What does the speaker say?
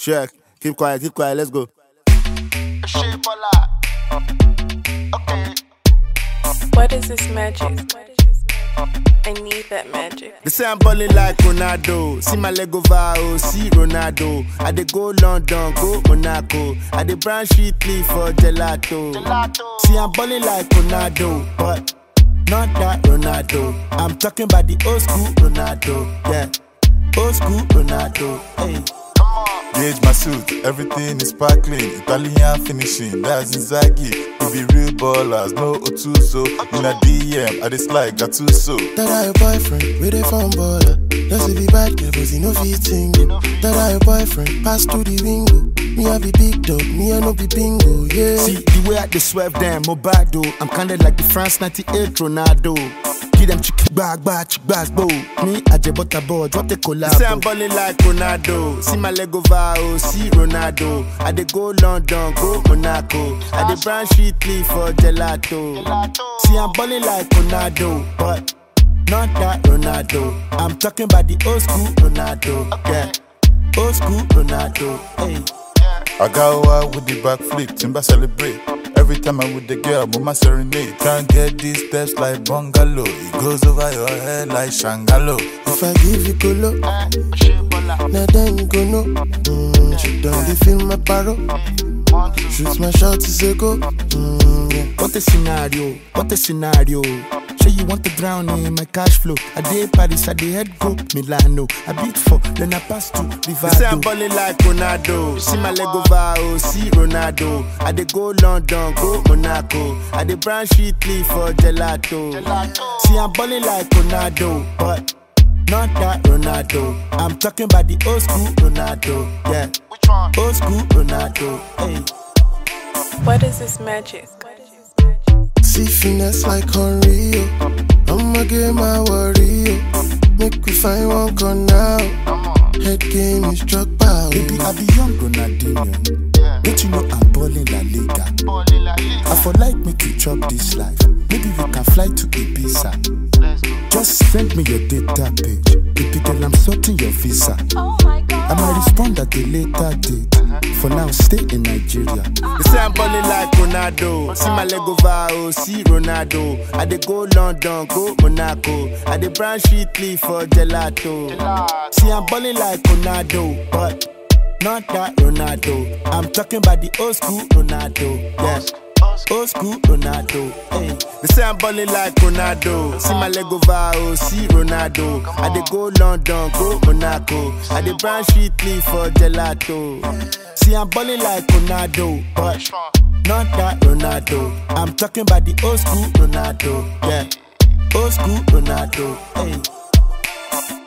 Check. Keep quiet, let's go. What is this magic? I need that magic. They say I'm balling like Ronaldo. See my leg over, oh, see Ronaldo. I dey go London, go Monaco. I dey branch Italy for gelato. See I'm balling like Ronaldo, but not that Ronaldo. I'm talking about the old school Ronaldo, yeah. Old school Ronaldo, hey. Gauge my suit, everything is sparkling. Italian finishing, that's Inzaghi. We be real ballers, no Otuso. In a DM, I dislike Gattuso. That I your boyfriend, with a phone baller. Just to be bad, girl, but he no fit sing. That I your boyfriend, pass through the window. Me I be big dog, me I no be bingo, yeah. See, the way I dey swerve them, Mobado. I'm kinda like the France 98 Ronaldo. Give them chick bag, bo. Me, I just bought a ball, drop the collab. Say I'm balling like Ronaldo. See my leg over, oh, see Ronaldo. I dey go London, go Monaco. I dey branch Italy for gelato. See I'm balling like Ronaldo, but not that Ronaldo. I'm talking about the old school Ronaldo, yeah. Old school Ronaldo, hey. I got out with the backflip, Timber celebrate. Every time I'm with the girl, mama serenade. Can't get these steps like bungalow. It goes over your head like Shangalo. If I give you colo, now then you go know. She done dey feel my paro. Shoot my shot to say go. Yeah. What a scenario. Say you want to drown in my cash flow. I dey Paris, I dey head go Milano. I beat for, then I pass to Rivado. Say I'm balling like Ronaldo. See my leg over, oh, see Ronaldo. I dey go London, go Monaco. I dey branch Italy for gelato. See I'm balling like Ronaldo, but not that Ronaldo. I'm talking about the old school Ronaldo, yeah. Old school Ronaldo, hey. What is this magic? See finesse like Unreal. I'ma get my worry. Make we find one corner. Head game is struck by. Baby, I be young Ronaldinho. Don't you know I'm balling La Liga? I for like me to chop this life. Maybe we can fly to Ibiza. Just send me your data page. Baby girl, I'm sorting your visa. Oh my God. I might respond at a later date. For now, stay in Nigeria. They say I'm balling like Ronaldo. See my leg over, oh, see Ronaldo. I dey go London, go Monaco. I dey branch Italy for gelato. See I'm balling like Ronaldo, but not that Ronaldo. I'm talking about the old school Ronaldo, yeah. Old school Ronaldo, hey. They say I'm balling like Ronaldo. See my leg over, oh, see Ronaldo. I dey go London, go Monaco. I dey branch Italy for gelato. See I'm balling like Ronaldo, but not that Ronaldo. I'm talking about the old school Ronaldo, yeah. Old school Ronaldo, hey.